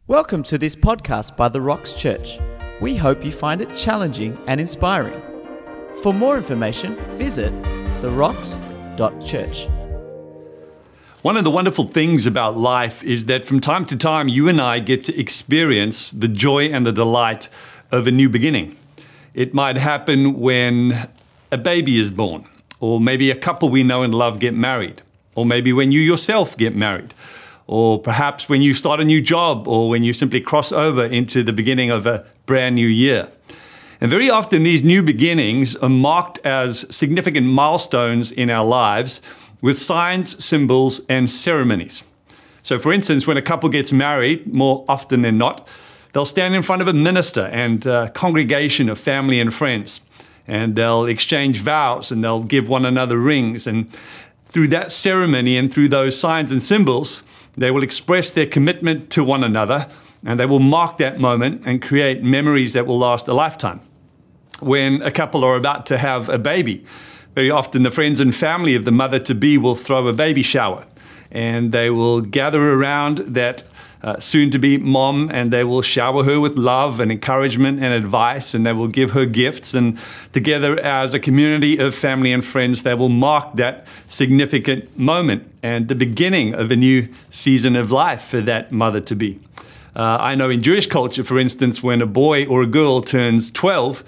Welcome to this podcast by The Rocks Church. We hope you find it challenging and inspiring. For more information, visit therocks.church. One of the wonderful things about life is that from time to time, you and I get to experience the joy and the delight of a new beginning. It might happen when a baby is born, or maybe a couple we know and love get married, or maybe when you yourself get married, or perhaps when you start a new job, or when you simply cross over into the beginning of a brand new year. And very often these new beginnings are marked as significant milestones in our lives with signs, symbols, and ceremonies. So for instance, when a couple gets married, more often than not, they'll stand in front of a minister and a congregation of family and friends, and they'll exchange vows and they'll give one another rings. And through that ceremony and through those signs and symbols, they will express their commitment to one another, and they will mark that moment and create memories that will last a lifetime. When a couple are about to have a baby, very often the friends and family of the mother-to-be will throw a baby shower, and they will gather around that soon-to-be mom, and they will shower her with love and encouragement and advice, and they will give her gifts. And together as a community of family and friends, they will mark that significant moment and the beginning of a new season of life for that mother-to-be. I know in Jewish culture, for instance, when a boy or a girl turns 12,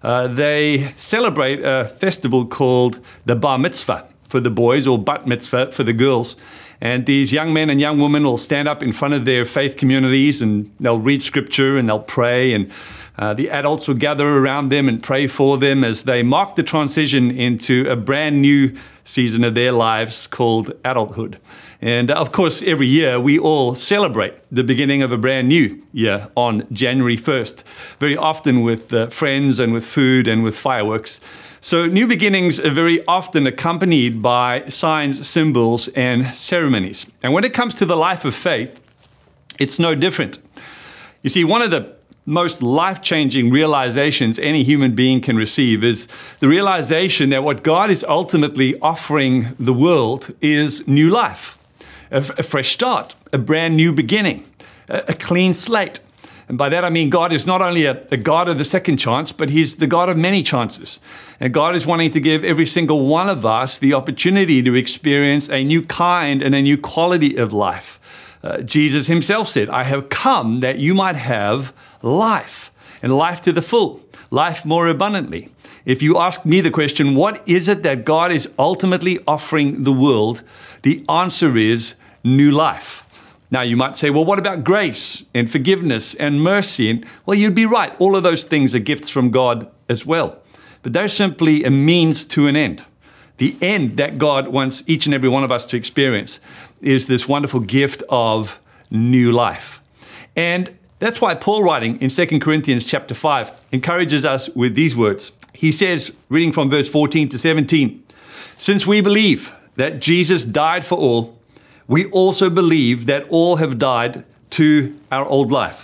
they celebrate a festival called the Bar Mitzvah for the boys, or Bat Mitzvah for the girls. And these young men and young women will stand up in front of their faith communities, and they'll read scripture and they'll pray, and the adults will gather around them and pray for them as they mark the transition into a brand new season of their lives called adulthood. And of course, every year we all celebrate the beginning of a brand new year on January 1st, very often with friends and with food and with fireworks. So new beginnings are very often accompanied by signs, symbols, and ceremonies. And when it comes to the life of faith, it's no different. You see, one of the most life-changing realizations any human being can receive is the realization that what God is ultimately offering the world is new life, a fresh start, a brand new beginning, a clean slate. And by that I mean God is not only a God of the second chance, but He's the God of many chances. And God is wanting to give every single one of us the opportunity to experience a new kind and a new quality of life. Jesus Himself said, "I have come that you might have life, and life to the full, life more abundantly." If you ask me the question, what is it that God is ultimately offering the world? The answer is new life. Now, you might say, well, what about grace and forgiveness and mercy? And well, you'd be right. All of those things are gifts from God as well. But they're simply a means to an end. The end that God wants each and every one of us to experience is this wonderful gift of new life. And that's why Paul, writing in 2 Corinthians chapter 5, encourages us with these words. He says, reading from verse 14 to 17, "Since we believe that Jesus died for all, we also believe that all have died to our old life.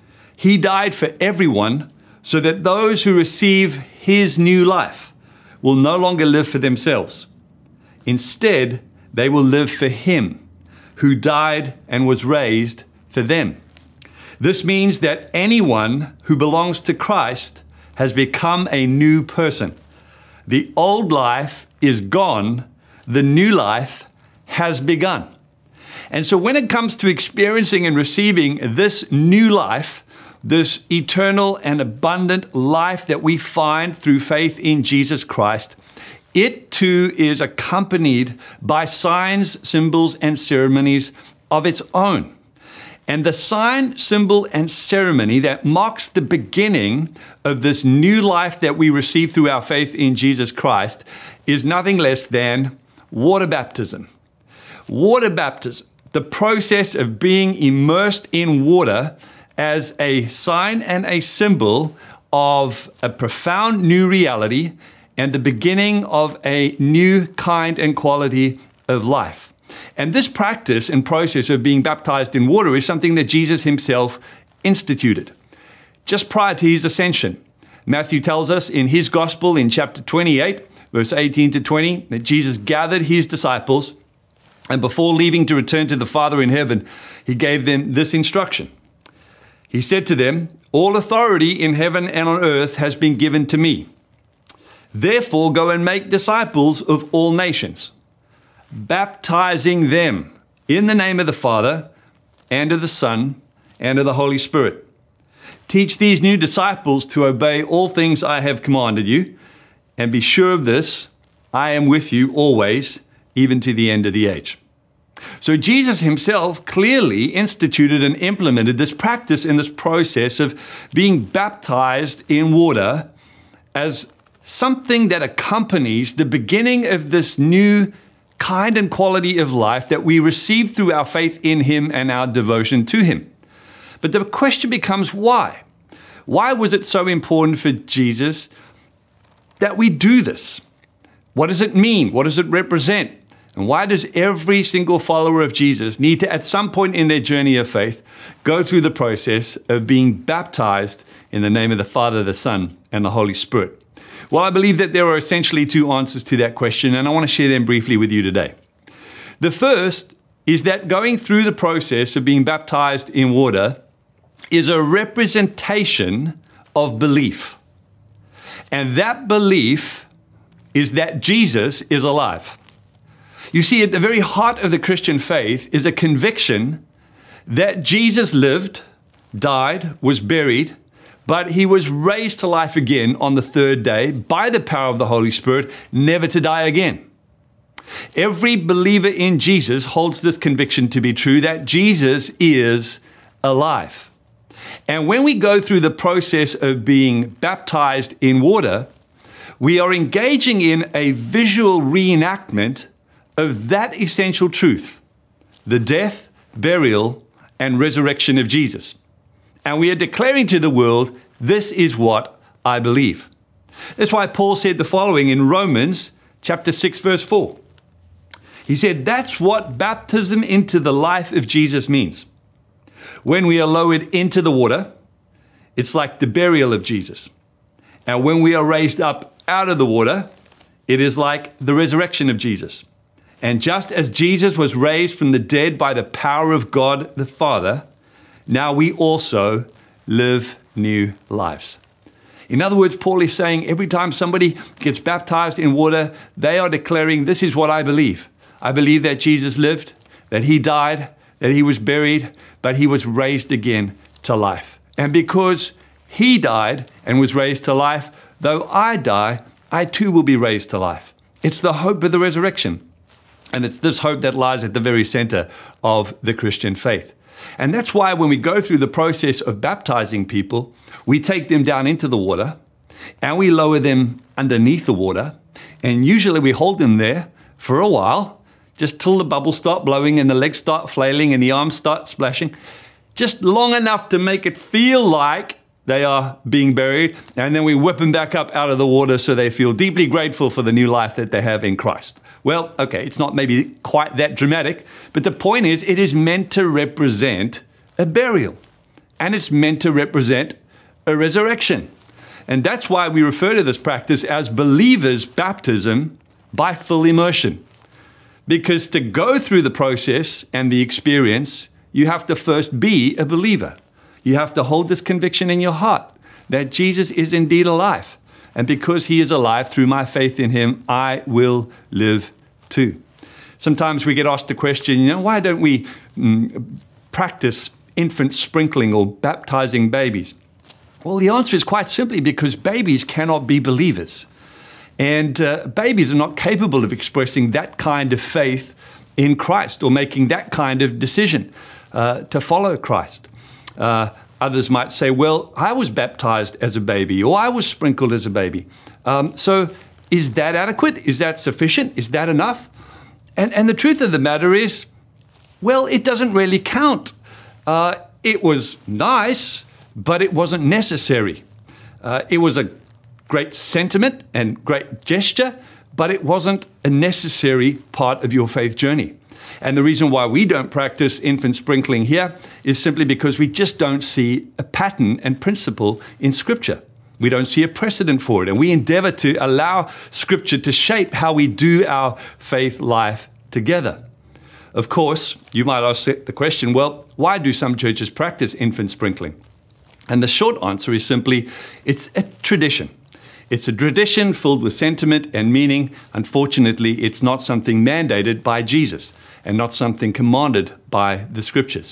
He died for everyone so that those who receive His new life will no longer live for themselves. Instead, they will live for Him who died and was raised for them. This means that anyone who belongs to Christ has become a new person. The old life is gone. The new life has begun." And so when it comes to experiencing and receiving this new life, this eternal and abundant life that we find through faith in Jesus Christ, it too is accompanied by signs, symbols, and ceremonies of its own. And the sign, symbol, and ceremony that marks the beginning of this new life that we receive through our faith in Jesus Christ is nothing less than water baptism. Water baptism, the process of being immersed in water as a sign and a symbol of a profound new reality and the beginning of a new kind and quality of life. And this practice and process of being baptized in water is something that Jesus Himself instituted. Just prior to His ascension, Matthew tells us in his gospel in chapter 28, verse 18 to 20, that Jesus gathered His disciples, and before leaving to return to the Father in heaven, He gave them this instruction. He said to them, "All authority in heaven and on earth has been given to me. Therefore, go and make disciples of all nations, baptizing them in the name of the Father and of the Son and of the Holy Spirit. Teach these new disciples to obey all things I have commanded you, and be sure of this, I am with you always, even to the end of the age." So Jesus himself clearly instituted and implemented this practice in this process of being baptized in water as something that accompanies the beginning of this new kind and quality of life that we receive through our faith in him and our devotion to him. But the question becomes why? Why was it so important for Jesus that we do this? What does it mean? What does it represent? And why does every single follower of Jesus need to, at some point in their journey of faith, go through the process of being baptized in the name of the Father, the Son, and the Holy Spirit? Well, I believe that there are essentially two answers to that question, and I want to share them briefly with you today. The first is that going through the process of being baptized in water is a representation of belief. And that belief is that Jesus is alive. You see, at the very heart of the Christian faith is a conviction that Jesus lived, died, was buried, but he was raised to life again on the third day by the power of the Holy Spirit, never to die again. Every believer in Jesus holds this conviction to be true, that Jesus is alive. And when we go through the process of being baptized in water, we are engaging in a visual reenactment of that essential truth, the death, burial, and resurrection of Jesus. And we are declaring to the world, this is what I believe. That's why Paul said the following in Romans chapter 6, verse 4. He said, that's what baptism into the life of Jesus means. When we are lowered into the water, it's like the burial of Jesus. And when we are raised up out of the water, it is like the resurrection of Jesus. And just as Jesus was raised from the dead by the power of God the Father, now we also live new lives. In other words, Paul is saying every time somebody gets baptized in water, they are declaring, this is what I believe. I believe that Jesus lived, that he died, that he was buried, but he was raised again to life. And because he died and was raised to life, though I die, I too will be raised to life. It's the hope of the resurrection. And it's this hope that lies at the very center of the Christian faith. And that's why when we go through the process of baptizing people, we take them down into the water and we lower them underneath the water. And usually we hold them there for a while, just till the bubbles start blowing and the legs start flailing and the arms start splashing, just long enough to make it feel like they are being buried. And then we whip them back up out of the water so they feel deeply grateful for the new life that they have in Christ. Well, okay, it's not maybe quite that dramatic, but the point is it is meant to represent a burial, and it's meant to represent a resurrection. And that's why we refer to this practice as believers' baptism by full immersion. Because to go through the process and the experience, you have to first be a believer. You have to hold this conviction in your heart that Jesus is indeed alive. And because he is alive, through my faith in him, I will live too. Sometimes we get asked the question, why don't we practice infant sprinkling or baptizing babies? Well, the answer is quite simply because babies cannot be believers. And babies are not capable of expressing that kind of faith in Christ or making that kind of decision to follow Christ. Others might say, well, I was baptized as a baby, or I was sprinkled as a baby. So is that adequate? Is that sufficient? Is that enough? And the truth of the matter is, well, it doesn't really count. It was nice, but it wasn't necessary. It was a great sentiment and great gesture, but it wasn't a necessary part of your faith journey. And the reason why we don't practice infant sprinkling here is simply because we just don't see a pattern and principle in Scripture. We don't see a precedent for it. And we endeavor to allow Scripture to shape how we do our faith life together. Of course, you might ask the question, well, why do some churches practice infant sprinkling? And the short answer is simply, it's a tradition. It's a tradition filled with sentiment and meaning. Unfortunately, it's not something mandated by Jesus and not something commanded by the scriptures.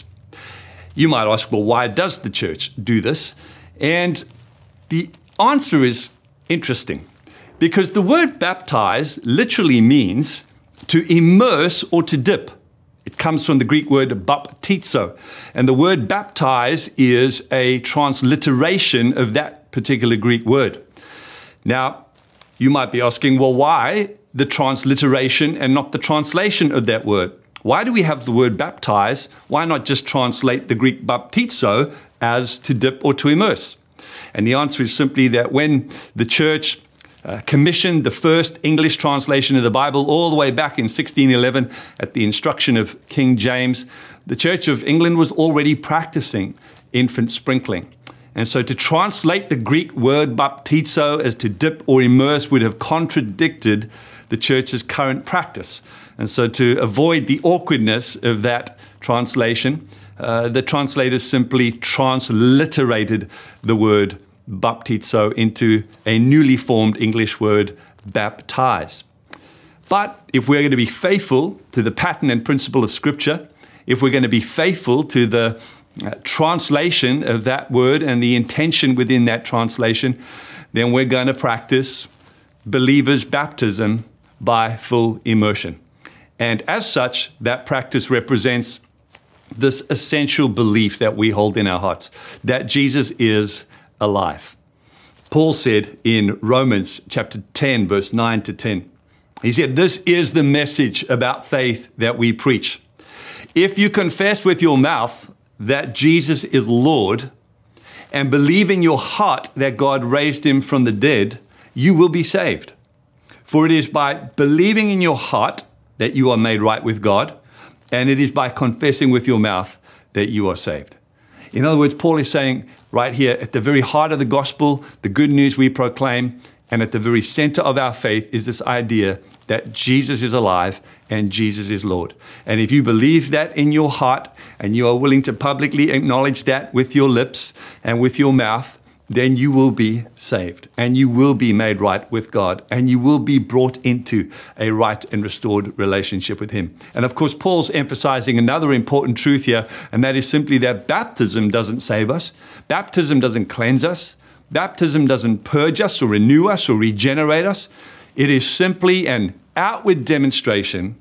You might ask, well, why does the church do this? And the answer is interesting, because the word baptize literally means to immerse or to dip. It comes from the Greek word baptizo, and the word baptize is a transliteration of that particular Greek word. Now, you might be asking, well, why the transliteration and not the translation of that word? Why do we have the word baptize? Why not just translate the Greek baptizo as to dip or to immerse? And the answer is simply that when the church commissioned the first English translation of the Bible all the way back in 1611 at the instruction of King James, the Church of England was already practicing infant sprinkling. And so to translate the Greek word baptizo as to dip or immerse would have contradicted the church's current practice. And so to avoid the awkwardness of that translation, the translators simply transliterated the word baptizo into a newly formed English word, baptize. But if we're going to be faithful to the pattern and principle of Scripture, if we're going to be faithful to the translation of that word and the intention within that translation, then we're going to practice believers' baptism by full immersion. And as such, that practice represents this essential belief that we hold in our hearts, that Jesus is alive. Paul said in Romans chapter 10, verse 9 to 10, he said, "This is the message about faith that we preach. If you confess with your mouth that Jesus is Lord and believe in your heart that God raised him from the dead, you will be saved. For it is by believing in your heart that you are made right with God, and it is by confessing with your mouth that you are saved." In other words, Paul is saying right here, at the very heart of the gospel, the good news we proclaim, and at the very center of our faith is this idea that Jesus is alive and Jesus is Lord. And if you believe that in your heart and you are willing to publicly acknowledge that with your lips and with your mouth, then you will be saved and you will be made right with God and you will be brought into a right and restored relationship with him. And of course, Paul's emphasizing another important truth here, and that is simply that baptism doesn't save us. Baptism doesn't cleanse us. Baptism doesn't purge us or renew us or regenerate us. It is simply an outward demonstration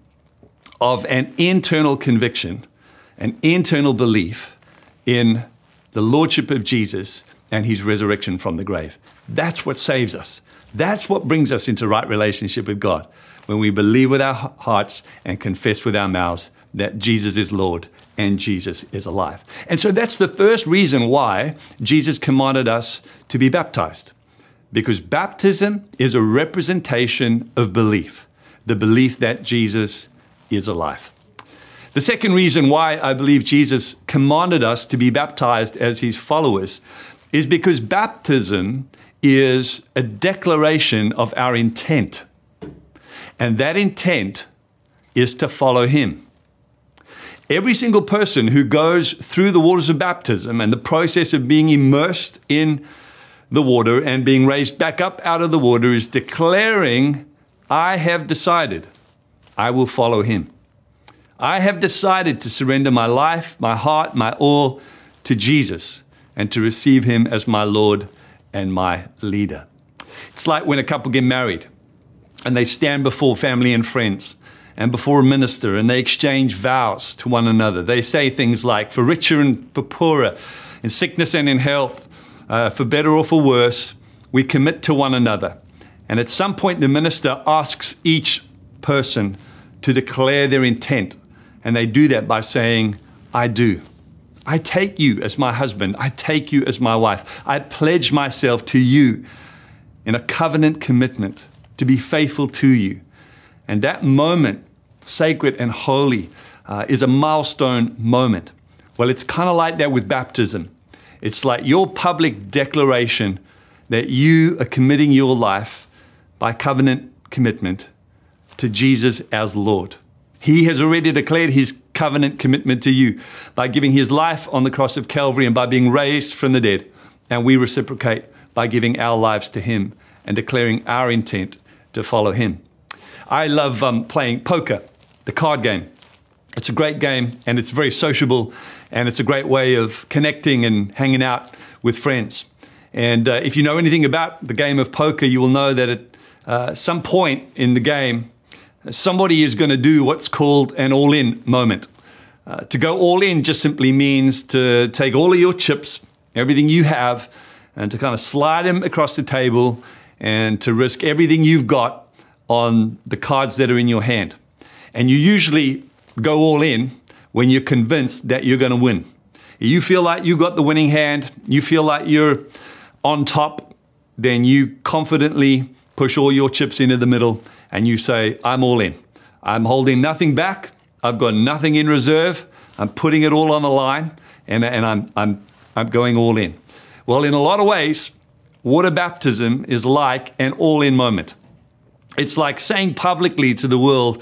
of an internal conviction, an internal belief in the lordship of Jesus and his resurrection from the grave. That's what saves us. That's what brings us into right relationship with God, when we believe with our hearts and confess with our mouths that Jesus is Lord and Jesus is alive. And so that's the first reason why Jesus commanded us to be baptized, because baptism is a representation of belief, the belief that Jesus is alive. The second reason why I believe Jesus commanded us to be baptized as his followers is because baptism is a declaration of our intent. And that intent is to follow him. Every single person who goes through the waters of baptism and the process of being immersed in the water and being raised back up out of the water is declaring, I have decided I will follow him. I have decided to surrender my life, my heart, my all to Jesus and to receive him as my Lord and my leader. It's like when a couple get married and they stand before family and friends and before a minister and they exchange vows to one another. They say things like, for richer and for poorer, in sickness and in health, for better or for worse, we commit to one another. And at some point, the minister asks each person to declare their intent. And they do that by saying, I do. I take you as my husband. I take you as my wife. I pledge myself to you in a covenant commitment to be faithful to you. And that moment, sacred and holy, is a milestone moment. Well, it's kind of like that with baptism. It's like your public declaration that you are committing your life by covenant commitment to Jesus as Lord. He has already declared his covenant commitment to you by giving his life on the cross of Calvary and by being raised from the dead. and we reciprocate by giving our lives to him and declaring our intent to follow him. I love playing poker, the card game. It's a great game, and it's very sociable, and it's a great way of connecting and hanging out with friends. And if you know anything about the game of poker, you will know that at some point in the game, somebody is going to do what's called an all-in moment. To go all in just simply means to take all of your chips, everything you have, and to kind of slide them across the table and to risk everything you've got on the cards that are in your hand. And you usually go all in when you're convinced that you're going to win. You feel like you got the winning hand, you feel like you're on top, then you confidently push all your chips into the middle and you say, I'm all in. I'm holding nothing back. I've got nothing in reserve. I'm putting it all on the line, and I'm going all in. Well, in a lot of ways, water baptism is like an all-in moment. It's like saying publicly to the world,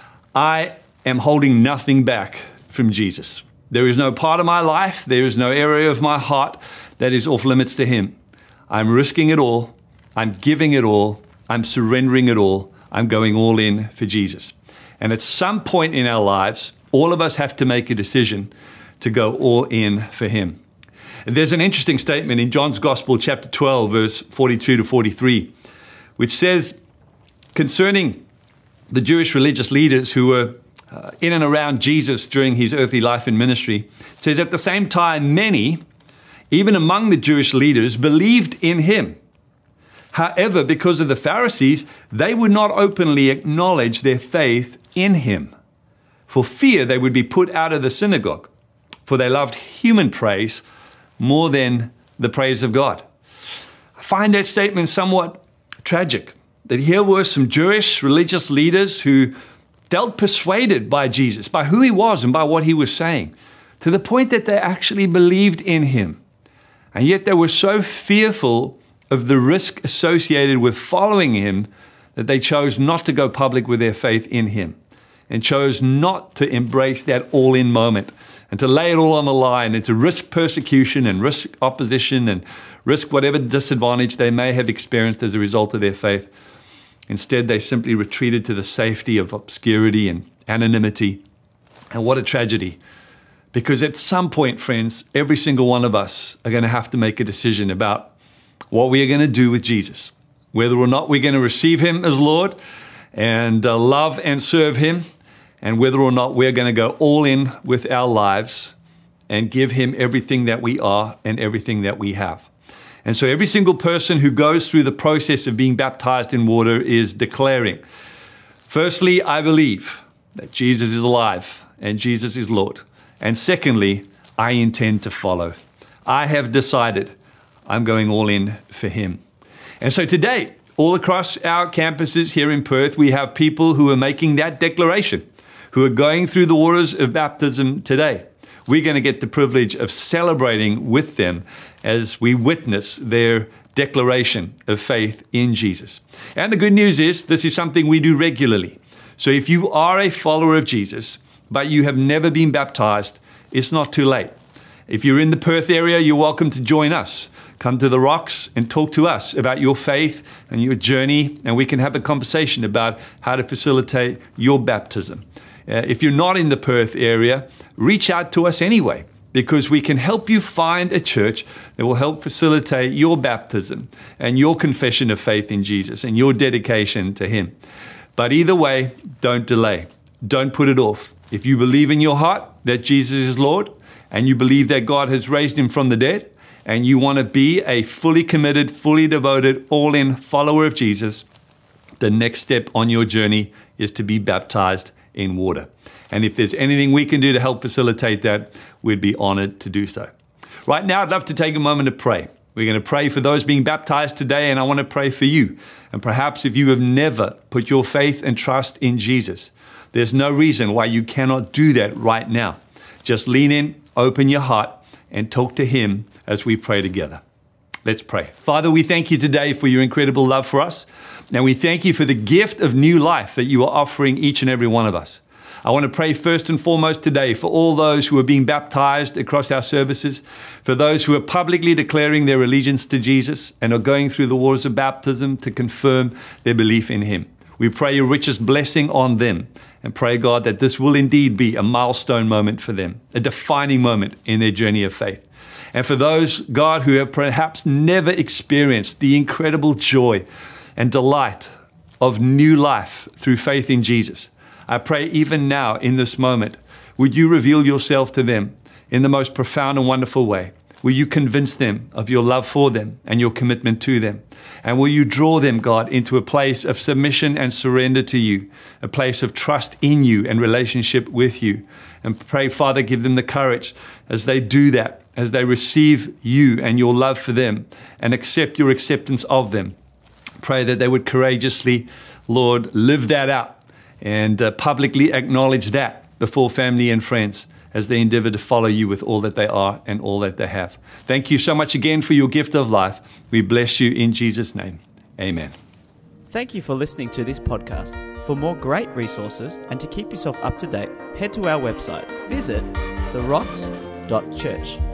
I am holding nothing back from Jesus. There is no part of my life, there is no area of my heart that is off limits to him. I'm risking it all. I'm giving it all. I'm surrendering it all. I'm going all in for Jesus. And at some point in our lives, all of us have to make a decision to go all in for him. And there's an interesting statement in John's Gospel, chapter 12, verse 42 to 43, which says concerning the Jewish religious leaders who were in and around Jesus during his earthly life and ministry. It says, at the same time, many, even among the Jewish leaders, believed in him. However, because of the Pharisees, they would not openly acknowledge their faith in him. For fear they would be put out of the synagogue, for they loved human praise more than the praise of God. I find that statement somewhat tragic, that here were some Jewish religious leaders who felt persuaded by Jesus, by who he was and by what he was saying, to the point that they actually believed in him. And yet they were so fearful of the risk associated with following him that they chose not to go public with their faith in him and chose not to embrace that all-in moment and to lay it all on the line and to risk persecution and risk opposition and risk whatever disadvantage they may have experienced as a result of their faith. Instead, they simply retreated to the safety of obscurity and anonymity. And what a tragedy. Because at some point, friends, every single one of us are going to have to make a decision about what we are going to do with Jesus. Whether or not we're going to receive him as Lord and love and serve him, and whether or not we're going to go all in with our lives and give him everything that we are and everything that we have. And so every single person who goes through the process of being baptized in water is declaring, firstly, I believe that Jesus is alive and Jesus is Lord. And secondly, I intend to follow. I have decided I'm going all in for him. And so today, all across our campuses here in Perth, we have people who are making that declaration, who are going through the waters of baptism today. We're going to get the privilege of celebrating with them as we witness their declaration of faith in Jesus. And the good news is this is something we do regularly. So if you are a follower of Jesus, but you have never been baptized, it's not too late. If you're in the Perth area, you're welcome to join us. Come to the Rocks and talk to us about your faith and your journey, and we can have a conversation about how to facilitate your baptism. If you're not in the Perth area, reach out to us anyway, because we can help you find a church that will help facilitate your baptism and your confession of faith in Jesus and your dedication to him. But either way, don't delay. Don't put it off. If you believe in your heart that Jesus is Lord and you believe that God has raised him from the dead and you want to be a fully committed, fully devoted, all-in follower of Jesus, the next step on your journey is to be baptized in water. And if there's anything we can do to help facilitate that, we'd be honored to do so. Right now, I'd love to take a moment to pray. We're going to pray for those being baptized today, and I want to pray for you. And perhaps if you have never put your faith and trust in Jesus, there's no reason why you cannot do that right now. Just lean in, open your heart, and talk to him as we pray together. Let's pray. Father, we thank you today for your incredible love for us. And we thank you for the gift of new life that you are offering each and every one of us. I want to pray first and foremost today for all those who are being baptized across our services, for those who are publicly declaring their allegiance to Jesus and are going through the waters of baptism to confirm their belief in Him. We pray your richest blessing on them and pray, God, that this will indeed be a milestone moment for them, a defining moment in their journey of faith. And for those, God, who have perhaps never experienced the incredible joy and delight of new life through faith in Jesus, I pray even now in this moment, would you reveal yourself to them in the most profound and wonderful way? Will you convince them of your love for them and your commitment to them? And will you draw them, God, into a place of submission and surrender to you, a place of trust in you and relationship with you? And pray, Father, give them the courage as they do that, as they receive you and your love for them and accept your acceptance of them. Pray that they would courageously, Lord, live that out and publicly acknowledge that before family and friends as they endeavor to follow you with all that they are and all that they have. Thank you so much again for your gift of life. We bless you in Jesus' name. Amen. Thank you for listening to this podcast. For more great resources and to keep yourself up to date, head to our website. Visit therocks.church.